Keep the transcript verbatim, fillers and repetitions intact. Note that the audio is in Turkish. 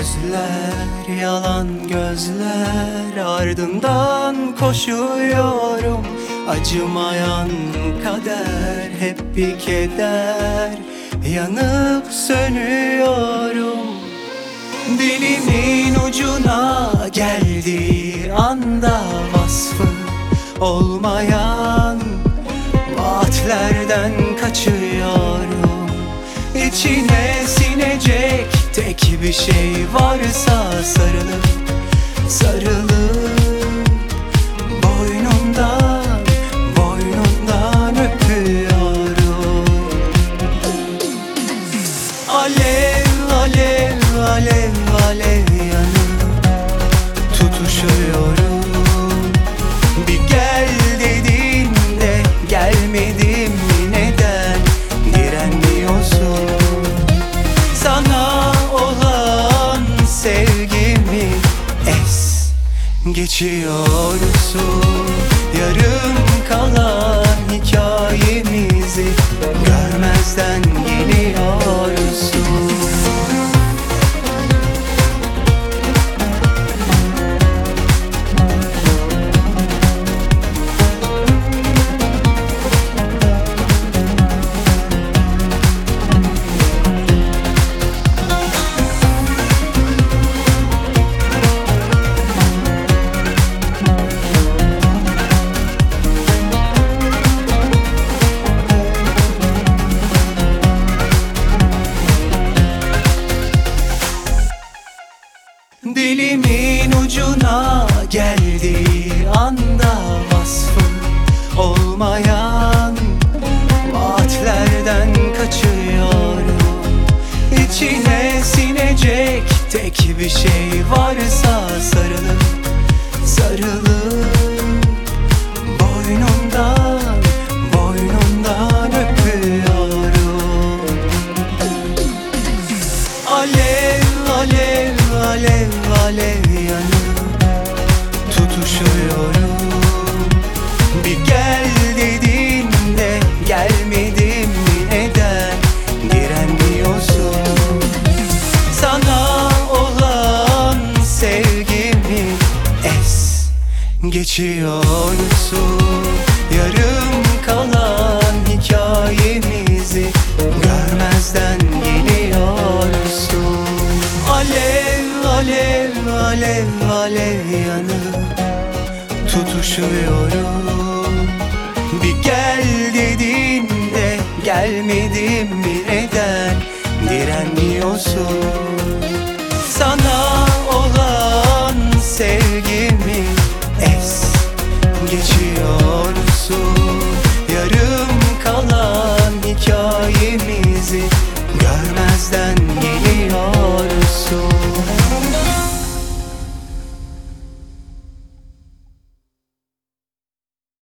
sözler, yalan gözler, ardından koşuyorum. Acımayan kader, hep bir keder, yanıp sönüyorum. Dilimin ucuna geldiği anda vasfı olmayan vaatlerden kaçıyorum. İçine sinecek tek bir şey varsa sarılıp sarılıp boynundan boynundan öpüyorum. Alev alev alev alev yanıp tutuşuyorum. Bir gel dediğinde gelmedim mi, neden direnmiyorsun? Sana olan sevgimi es geçiyorsun. Yarım kalan hikayemizi görmezden geliyorsun. Dilimin ucuna geldiği anda vasfı olmayan vaatlerden kaçıyorum. İçine sinecek tek bir şey varsa sarılıp sarılıp boynundan boynundan öpüyorum. Alev alev alev alev yanıp tutuşuyorum. Bir gel dediğinde gelmedim mi, neden direnmiyorsun? Sana olan sevgimi es geçiyorsun. Yarım kalan hikayemizi görmezden geliyorsun. Alev alev alev alev yanıp tutuşuyorum. Bir gel dediğinde gelmedim mi, neden direnmiyorsun?